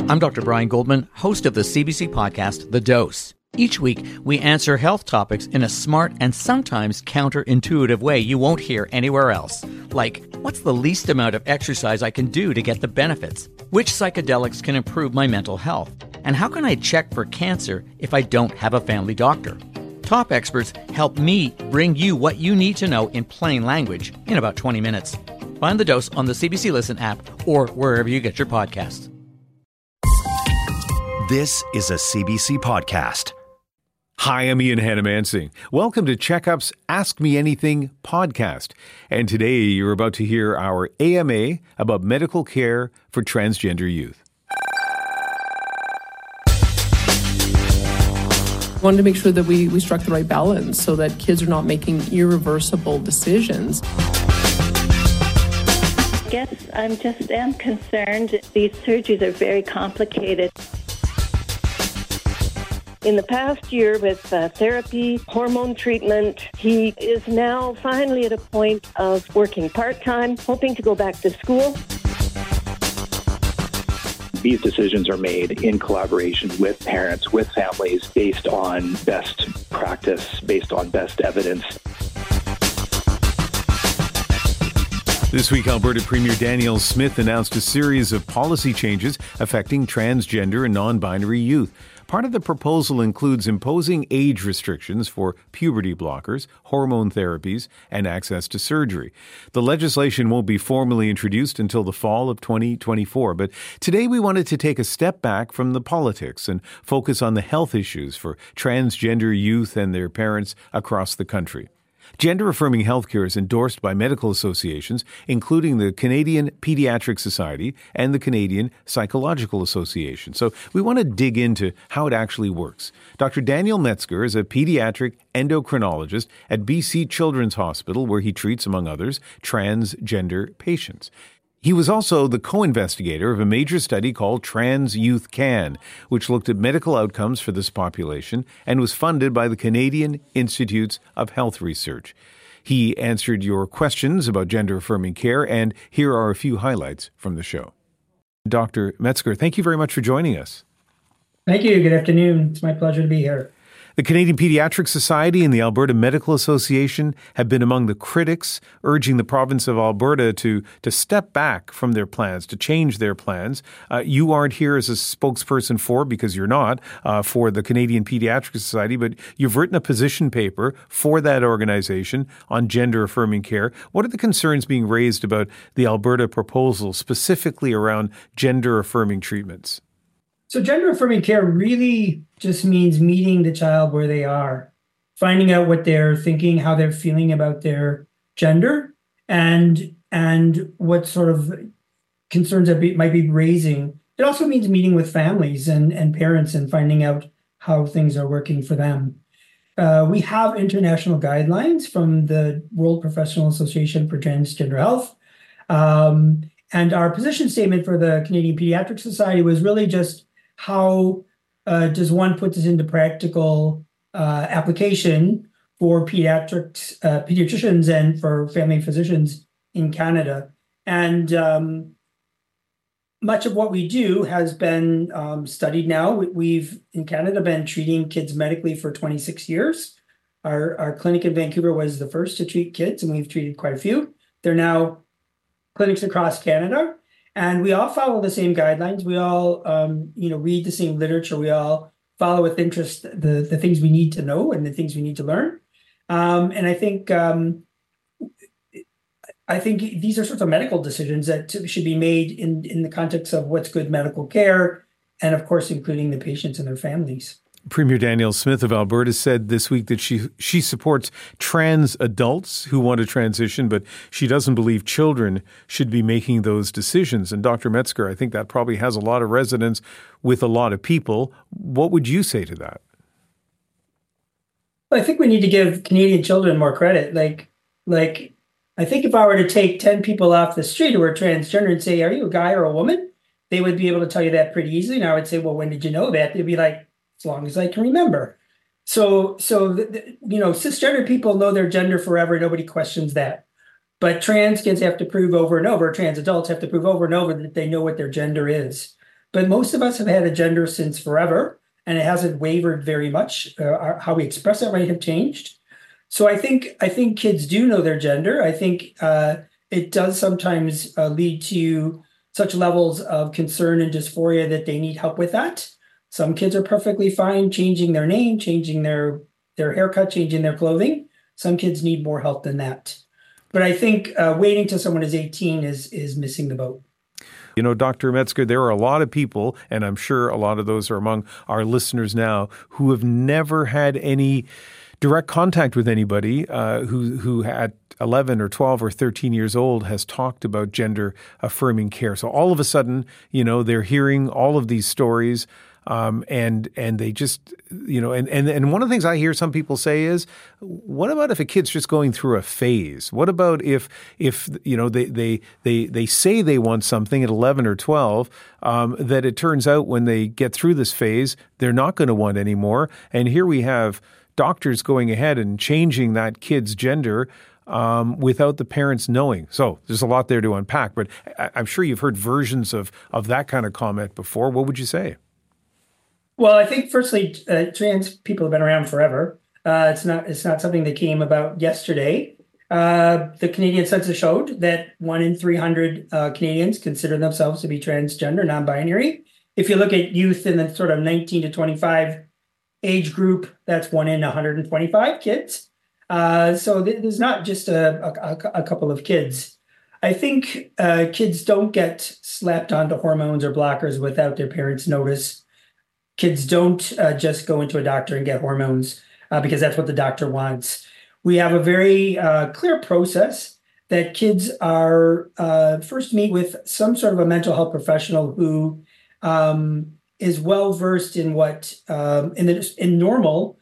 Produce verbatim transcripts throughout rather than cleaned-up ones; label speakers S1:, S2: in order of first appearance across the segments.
S1: I'm Doctor Brian Goldman, host of the C B C podcast, The Dose. Each week, we answer health topics in a smart and sometimes counterintuitive way you won't hear anywhere else. Like, what's the least amount of exercise I can do to get the benefits? Which psychedelics can improve my mental health? And how can I check for cancer if I don't have a family doctor? Top experts help me bring you what you need to know in plain language in about twenty minutes. Find The Dose on the C B C Listen app or wherever you get your podcasts.
S2: This is a C B C podcast.
S3: Hi, I'm Ian Hannamansing. Welcome to Checkup's Ask Me Anything podcast. And today you're about to hear our A M A about medical care for transgender youth.
S4: We wanted to make sure that we, we struck the right balance so that kids are not making irreversible decisions.
S5: I guess I'm just am concerned. These surgeries are very complicated. In the past year with uh, therapy, hormone treatment, he is now finally at a point of working part-time, hoping to go back to school.
S6: These decisions are made in collaboration with parents, with families, based on best practice, based on best evidence.
S3: This week, Alberta Premier Danielle Smith announced a series of policy changes affecting transgender and non-binary youth. Part of the proposal includes imposing age restrictions for puberty blockers, hormone therapies, and access to surgery. The legislation won't be formally introduced until the fall of twenty twenty-four, but today we wanted to take a step back from the politics and focus on the health issues for transgender youth and their parents across the country. Gender-affirming healthcare is endorsed by medical associations, including the Canadian Pediatric Society and the Canadian Psychological Association. So we want to dig into how it actually works. Doctor Daniel Metzger is a pediatric endocrinologist at B C Children's Hospital, where he treats, among others, transgender patients. He was also the co-investigator of a major study called Trans Youth Can, which looked at medical outcomes for this population and was funded by the Canadian Institutes of Health Research. He answered your questions about gender-affirming care, and here are a few highlights from the show. Doctor Metzger, thank you very much for joining us.
S7: Thank you. Good afternoon. It's my pleasure to be here.
S3: The Canadian Pediatric Society and the Alberta Medical Association have been among the critics, urging the province of Alberta to, to step back from their plans, to change their plans. Uh, you aren't here as a spokesperson for, because you're not, uh, for the Canadian Pediatric Society, but you've written a position paper for that organization on gender-affirming care. What are the concerns being raised about the Alberta proposal, specifically around gender-affirming treatments?
S7: So gender-affirming care really just means meeting the child where they are, finding out what they're thinking, how they're feeling about their gender, and and what sort of concerns that be, might be raising. It also means meeting with families and, and parents and finding out how things are working for them. Uh, we have international guidelines from the World Professional Association for Transgender Health. Um, and our position statement for the Canadian Pediatric Society was really just how uh, does one put this into practical uh, application for pediatrics, uh, pediatricians and for family physicians in Canada? And um, much of what we do has been um, studied now. We've, in Canada, been treating kids medically for twenty-six years. Our, our clinic in Vancouver was the first to treat kids, and we've treated quite a few. There are now clinics across Canada. And we all follow the same guidelines. We all, um, you know, read the same literature. We all follow with interest the, the things we need to know and the things we need to learn. Um, and I think um, I think these are sorts of medical decisions that should be made in, in the context of what's good medical care, and of course, including the patients and their families.
S3: Premier Danielle Smith of Alberta said this week that she she supports trans adults who want to transition, but she doesn't believe children should be making those decisions. And Doctor Metzger, I think that probably has a lot of resonance with a lot of people. What would you say to that?
S7: Well, I think we need to give Canadian children more credit. Like, like I think if I were to take ten people off the street who are transgender and say, "Are you a guy or a woman?" they would be able to tell you that pretty easily. And I would say, "Well, when did you know that?" They'd be like, as long as I can remember. So, so the, the, you know, cisgender people know their gender forever. Nobody questions that. But trans kids have to prove over and over, trans adults have to prove over and over that they know what their gender is. but most of us have had a gender since forever, and it hasn't wavered very much. Uh, our, how we express that might have changed. So I think I think kids do know their gender. I think uh, it does sometimes uh, lead to such levels of concern and dysphoria that they need help with that. Some kids are perfectly fine changing their name, changing their their haircut, changing their clothing. Some kids need more help than that. But I think uh, waiting till someone is eighteen is is missing the boat.
S3: You know, Doctor Metzger, there are a lot of people, and I'm sure a lot of those are among our listeners now, who have never had any direct contact with anybody uh, who who at eleven or twelve or thirteen years old has talked about gender affirming care. So all of a sudden, you know, they're hearing all of these stories. Um, and and they just, you know, and, and, and one of the things I hear some people say is, what about if a kid's just going through a phase? What about if, if you know, they they they they say they want something at eleven or twelve, um, that it turns out when they get through this phase, they're not going to want anymore. And here we have doctors going ahead and changing that kid's gender Um, without the parents knowing. So there's a lot there to unpack, but I, I'm sure you've heard versions of of that kind of comment before. What would you say?
S7: Well, I think firstly, uh, trans people have been around forever. Uh, it's not it's not something that came about yesterday. Uh, the Canadian census showed that one in three hundred uh, Canadians consider themselves to be transgender, non-binary. If you look at youth in the sort of nineteen to twenty-five age group, that's one in one hundred twenty-five kids. Uh, so th- there's not just a, a, a couple of kids. I think uh, kids don't get slapped onto hormones or blockers without their parents' notice. Kids don't uh, just go into a doctor and get hormones uh, because that's what the doctor wants. We have a very uh, clear process that kids are uh, first meet with some sort of a mental health professional who um, is well versed in what um, in the in normal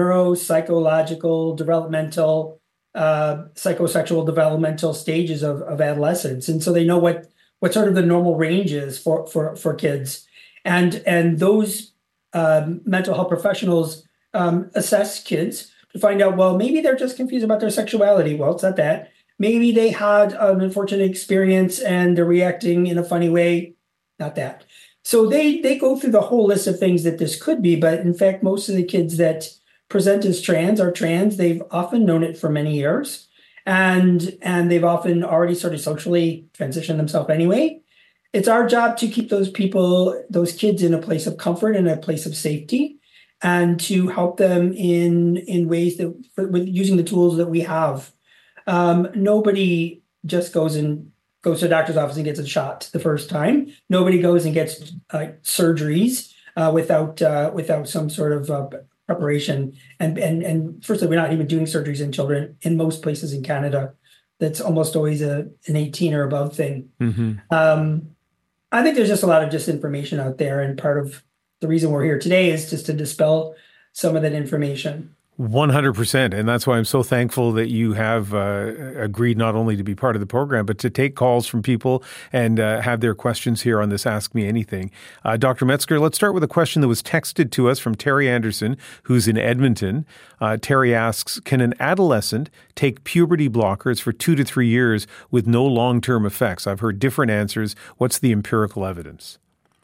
S7: neuropsychological, developmental, uh, psychosexual developmental stages of, of adolescence, and so they know what what sort of the normal range is for for for kids, and and those Um, mental health professionals um, assess kids to find out, well, maybe they're just confused about their sexuality. Well, it's not that. Maybe they had an unfortunate experience and they're reacting in a funny way. Not that. So they they go through the whole list of things that this could be. But in fact, most of the kids that present as trans are trans. They've often known it for many years. And, and they've often already sort of socially transitioned themselves anyway. It's our job to keep those people, those kids in a place of comfort and a place of safety, and to help them in in ways that, for, with using the tools that we have. Um, nobody just goes and goes to a doctor's office and gets a shot the first time. Nobody goes and gets uh, surgeries uh, without uh, without some sort of uh, preparation. And and and firstly, we're not even doing surgeries in children in most places in Canada. That's almost always a an eighteen or above thing. Mm-hmm. Um, I think there's just a lot of disinformation out there, and part of the reason we're here today is just to dispel some of that information.
S3: one hundred percent. And that's why I'm so thankful that you have uh, agreed not only to be part of the program, but to take calls from people and uh, have their questions here on this Ask Me Anything. Uh, Doctor Metzger, let's start with a question that was texted to us from Terry Anderson, who's in Edmonton. Uh, Terry asks, can an adolescent take puberty blockers for two to three years with no long-term effects? I've heard different answers. What's the empirical evidence?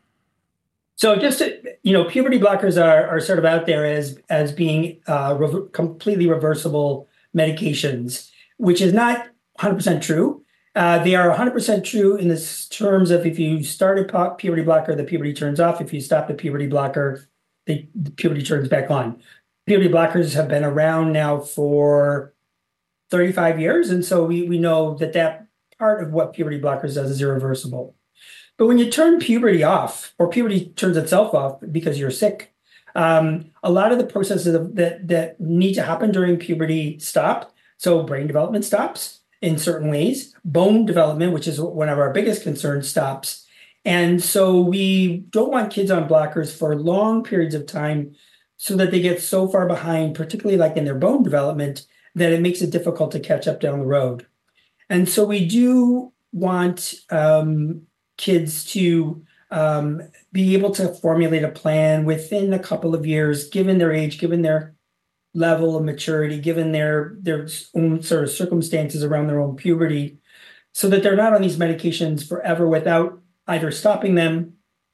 S7: So just, to, you know, puberty blockers are, are sort of out there as, as being uh, re- completely reversible medications, which is not one hundred percent true. Uh, they are one hundred percent true in the terms of if you start a puberty blocker, the puberty turns off. If you stop the puberty blocker, the, the puberty turns back on. Puberty blockers have been around now for thirty-five years. And so we, we know that that part of what puberty blockers does is irreversible. But when you turn puberty off, or puberty turns itself off because you're sick, um, a lot of the processes that, that need to happen during puberty stop. So brain development stops in certain ways. Bone development, which is one of our biggest concerns, stops. And so we don't want kids on blockers for long periods of time so that they get so far behind, particularly like in their bone development, that it makes it difficult to catch up down the road. And so we do want um, kids to um, be able to formulate a plan within a couple of years, given their age, given their level of maturity, given their, their own sort of circumstances around their own puberty, so that they're not on these medications forever without either stopping them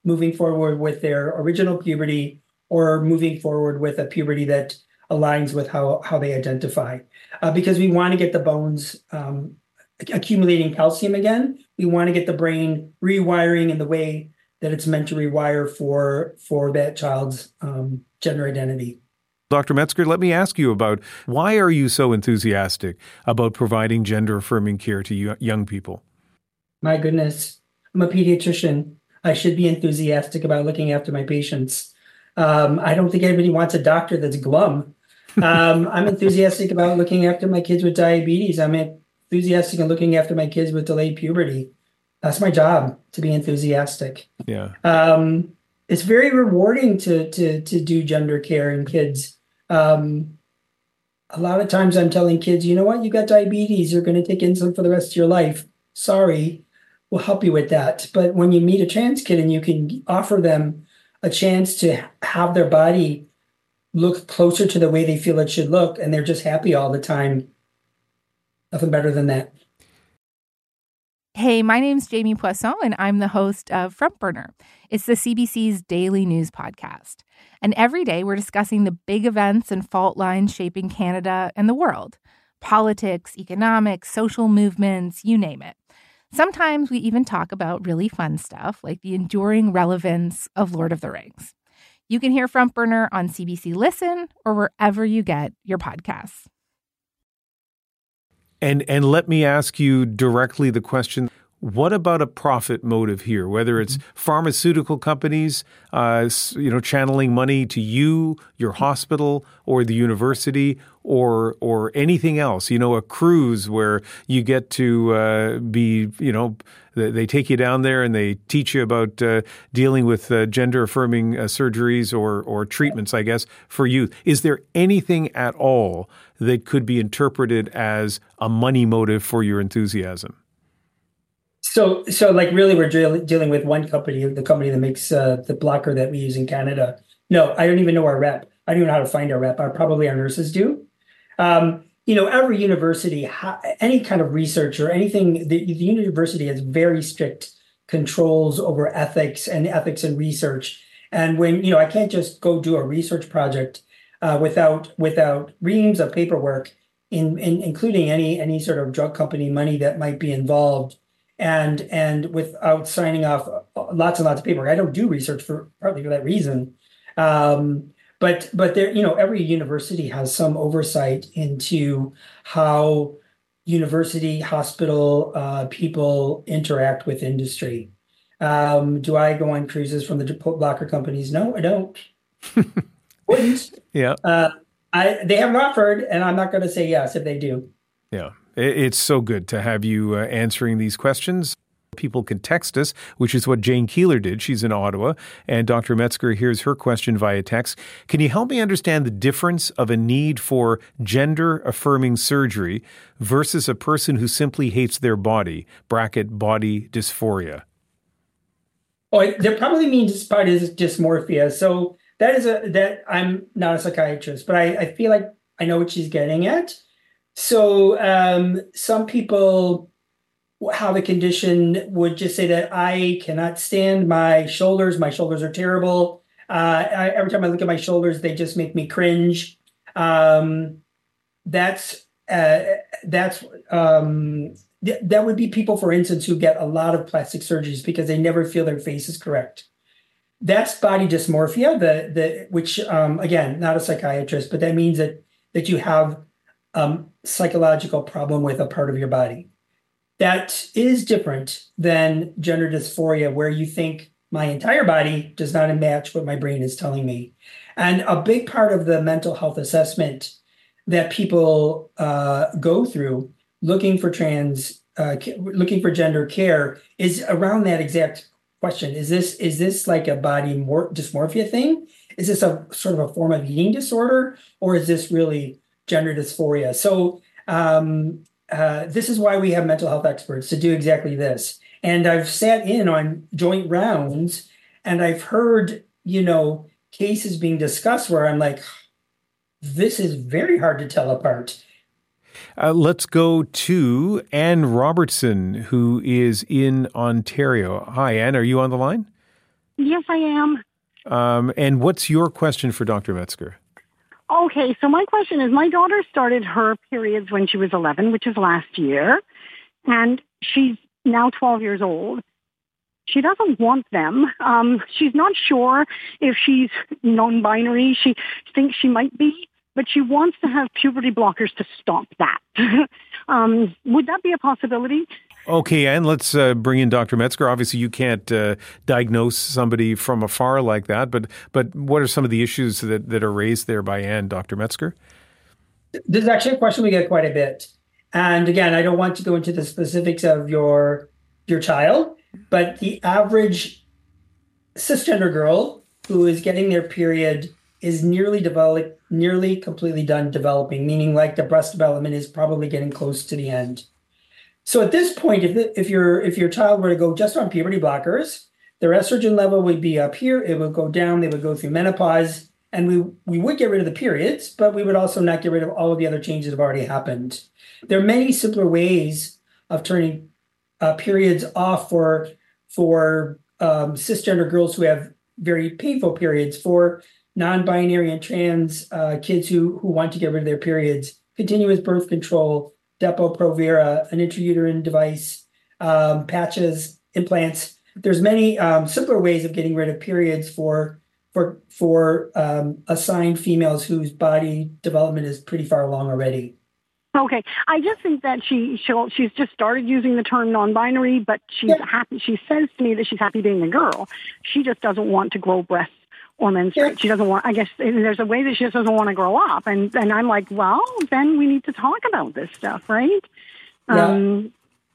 S7: moving forward with their original puberty or moving forward with a puberty that aligns with how, how they identify. Uh, because we want to get the bones um, accumulating calcium again. We want to get the brain rewiring in the way that it's meant to rewire for, for that child's um, gender identity.
S3: Doctor Metzger, let me ask you about why are you so enthusiastic about providing gender-affirming care to young people? My
S7: goodness, I'm a pediatrician. I should be enthusiastic about looking after my patients. Um, I don't think anybody wants a doctor that's glum. Um, I'm enthusiastic about looking after my kids with diabetes. I'm enthusiastic in looking after my kids with delayed puberty. That's my job, to be enthusiastic.
S3: Yeah.
S7: Um, it's very rewarding to to to do gender care in kids. Um, a lot of times I'm telling kids, you know what, you got diabetes, you're going to take insulin for the rest of your life. Sorry, we'll help you with that. But when you meet a trans kid and you can offer them a chance to have their body look closer to the way they feel it should look, and they're just happy all the time, nothing better than that.
S8: Hey, my name's Jamie Poisson, and I'm the host of Front Burner. It's the C B C's daily news podcast. And every day we're discussing the big events and fault lines shaping Canada and the world. Politics, economics, social movements, you name it. Sometimes we even talk about really fun stuff like the enduring relevance of Lord of the Rings. You can hear Front Burner on C B C Listen or wherever you get your podcasts.
S3: And and let me ask you directly the question, what about a profit motive here, whether it's pharmaceutical companies, uh, you know, channeling money to you, your hospital, or the university, or or anything else, you know, a cruise where you get to uh, be, you know, they take you down there and they teach you about uh, dealing with uh, gender-affirming uh, surgeries or or treatments, I guess, for youth. Is there anything at all that could be interpreted as a money motive for your enthusiasm?
S7: So, so like really we're deal- dealing with one company, the company that makes uh, the blocker that we use in Canada. No, I don't even know our rep. I don't even know how to find our rep. Our, probably our nurses do. Um, you know, every university, ha- any kind of research or anything, the, the university has very strict controls over ethics and ethics and research. And when, you know, I can't just go do a research project uh, without without reams of paperwork, in, in including any any sort of drug company money that might be involved. And and without signing off lots and lots of paperwork. I don't do research for partly for that reason. Um, but but there, you know, every university has some oversight into how university, hospital uh, people interact with industry. Um, do I go on cruises from the blocker companies? No, I don't. Wouldn't.
S3: Yeah.
S7: Uh, I they haven't offered, and I'm not going to say yes if they do.
S3: Yeah. It's so good to have you uh, answering these questions. People can text us, which is what Jane Keeler did. She's in Ottawa. And Doctor Metzger, here's her question via text. Can you help me understand the difference of a need for gender-affirming surgery versus a person who simply hates their body, bracket body dysphoria?
S7: Oh, there probably means body dysmorphia. So that is a, that I'm not a psychiatrist, but I, I feel like I know what she's getting at. So um, some people have a condition would just say that I cannot stand my shoulders. My shoulders are terrible. Uh, I, every time I look at my shoulders, they just make me cringe. Um, that's uh, that's um, th- that would be people, for instance, who get a lot of plastic surgeries because they never feel their face is correct. That's body dysmorphia. The the which um, again, not a psychiatrist, but that means that that you have Um, psychological problem with a part of your body. That is different than gender dysphoria, where you think my entire body does not match what my brain is telling me. And a big part of the mental health assessment that people uh, go through looking for trans, uh, looking for gender care is around that exact question. Is this, is this like a body mor- dysmorphia thing? Is this a sort of a form of eating disorder, or is this really gender dysphoria? So um, uh, this is why we have mental health experts to do exactly this. And I've sat in on joint rounds and I've heard, you know, cases being discussed where I'm like, this is very hard to tell apart.
S3: Uh, let's go to Anne Robertson, who is in Ontario. Hi, Anne. Are you on the line?
S9: Yes, I am.
S3: Um, and what's your question for Doctor Metzger?
S9: Okay, so my question is, my daughter started her periods when she was eleven, which is last year, and she's now twelve years old. She doesn't want them. Um, she's not sure if she's non-binary. She thinks she might be, but she wants to have puberty blockers to stop that. um, would that be a possibility?
S3: Okay, and let's uh, bring in Doctor Metzger. Obviously, you can't uh, diagnose somebody from afar like that, but but what are some of the issues that, that are raised there by Anne, Doctor Metzger?
S7: This is actually a question we get quite a bit. And again, I don't want to go into the specifics of your your child, but the average cisgender girl who is getting their period is nearly developed, nearly completely done developing, meaning like the breast development is probably getting close to the end. So at this point, if if your if your child were to go just on puberty blockers, their estrogen level would be up here. It would go down. They would go through menopause, and we we would get rid of the periods, but we would also not get rid of all of the other changes that have already happened. There are many simpler ways of turning uh, periods off for for um, cisgender girls who have very painful periods. For non-binary and trans uh, kids who who want to get rid of their periods, continuous birth control, Depo-Provera, an intrauterine device, um, patches, implants. There's many um, simpler ways of getting rid of periods for for for um, assigned females whose body development is pretty far along already.
S9: Okay, I just think that she she'll, she's just started using the term non-binary, but she's yeah. happy. She says to me that she's happy being a girl. She just doesn't want to grow breasts or menstruate. She doesn't want, I guess there's a way that she just doesn't want to grow up. And and I'm like, well, then we need to talk about this stuff, right?
S7: Yeah.
S9: Um,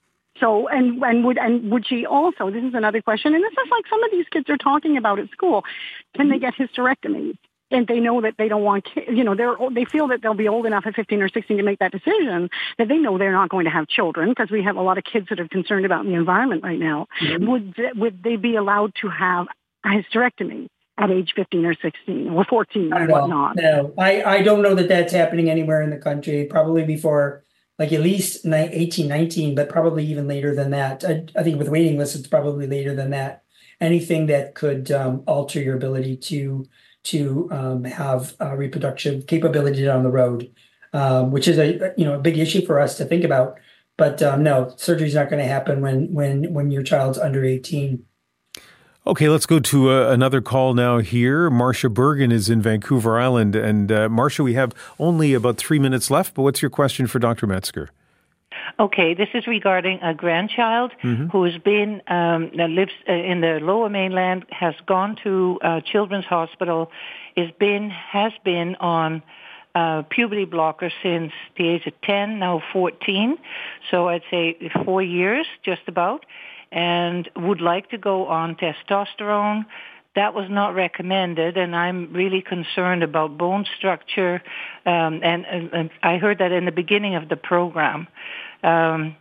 S9: so, and, and would, and would she also, this is another question, and this is like some of these kids are talking about at school, can they get hysterectomies? And they know that they don't want, you know, they're, they feel that they'll be old enough at fifteen or sixteen to make that decision, that they know they're not going to have children, because we have a lot of kids that are concerned about the environment right now. Mm-hmm. Would, would they be allowed to have a hysterectomy at age fifteen or sixteen or fourteen or whatnot?
S7: No, I, I don't know that that's happening anywhere in the country. Probably before, like at least eighteen, nineteen, but probably even later than that. I, I think with waiting lists, it's probably later than that. Anything that could um, alter your ability to to um, have uh, reproductive capability down the road, um, which is a you know a big issue for us to think about. But um, no, surgery is not going to happen when when when your child's under eighteen.
S3: Okay, let's go to uh, another call now here. Marcia Bergen is in Vancouver Island. And uh, Marcia, we have only about three minutes left, but what's your question for Doctor Metzger?
S10: Okay, this is regarding a grandchild mm-hmm. who's been, um, that lives uh, in the Lower Mainland, has gone to uh, Children's Hospital, is been, has been on uh, puberty blocker since the age of ten, now fourteen. So I'd say four years, just about. And would like to go on testosterone. That was not recommended, and I'm really concerned about bone structure. Um, and, and, and I heard that in the beginning of the program. Um,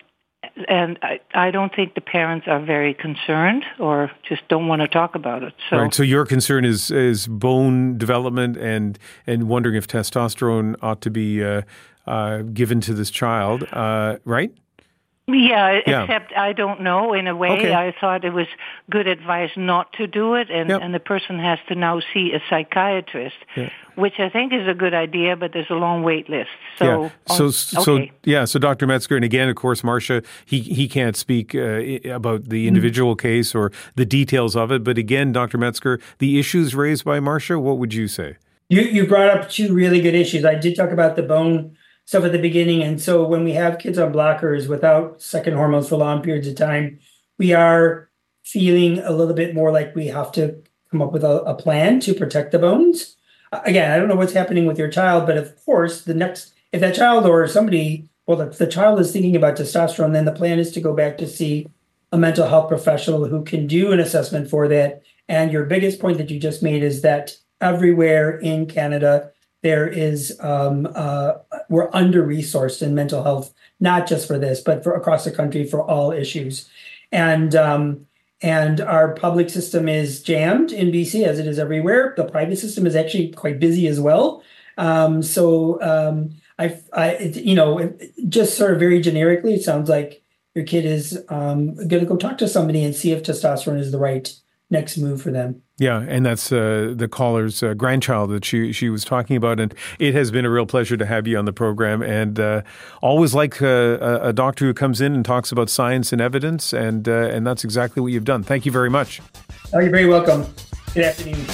S10: and I, I don't think the parents are very concerned or just don't want to talk about it. So,
S3: right, so your concern is is bone development and, and wondering if testosterone ought to be uh, uh, given to this child, uh, right?
S10: Yeah,
S3: yeah,
S10: except I don't know. In a way,
S3: okay.
S10: I thought it was good advice not to do it, and, yep. and the person has to now see a psychiatrist, yeah. which I think is a good idea, but there's a long wait list. So,
S3: yeah. so,
S10: um,
S3: so
S10: okay.
S3: yeah, so Doctor Metzger, and again, of course, Marcia, he, he can't speak uh, about the individual mm-hmm. case or the details of it, but again, Doctor Metzger, the issues raised by Marcia, what would you say?
S7: You, you brought up two really good issues. I did talk about the bone stuff at the beginning. And so when we have kids on blockers without second hormones for long periods of time, we are feeling a little bit more like we have to come up with a, a plan to protect the bones. Again, I don't know what's happening with your child, but of course, the next, if that child or somebody, well, if the child is thinking about testosterone, then the plan is to go back to see a mental health professional who can do an assessment for that. And your biggest point that you just made is that everywhere in Canada, there is, um, uh, we're under-resourced in mental health, not just for this, but for across the country for all issues. And um, and our public system is jammed in B C, as it is everywhere. The private system is actually quite busy as well. Um, so, um, I, I it, you know, it, just sort of very generically, it sounds like your kid is um, going to go talk to somebody and see if testosterone is the right next move for them.
S3: Yeah, and that's uh, the caller's uh, grandchild that she she was talking about. And it has been a real pleasure to have you on the program. And uh, always like uh, a, a doctor who comes in and talks about science and evidence. And, uh, and that's exactly what you've done. Thank you very much.
S7: Oh, you're very welcome. Good afternoon.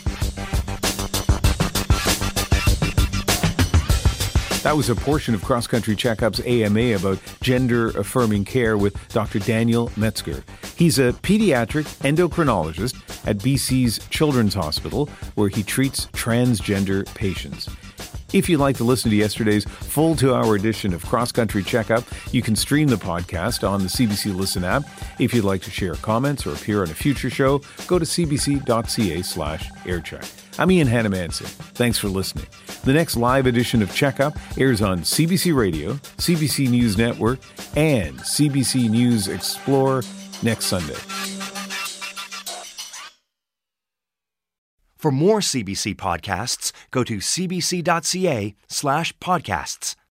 S3: That was a portion of Cross Country Checkup's A M A about gender-affirming care with Doctor Daniel Metzger. He's a pediatric endocrinologist at B C's Children's Hospital, where he treats transgender patients. If you'd like to listen to yesterday's full two-hour edition of Cross Country Checkup, you can stream the podcast on the C B C Listen app. If you'd like to share comments or appear on a future show, go to cbc.ca slash aircheck. I'm Ian Hanomanson. Thanks for listening. The next live edition of Checkup airs on C B C Radio, C B C News Network, and C B C News Explore next Sunday.
S2: For more C B C podcasts, go to cbc.ca slash podcasts.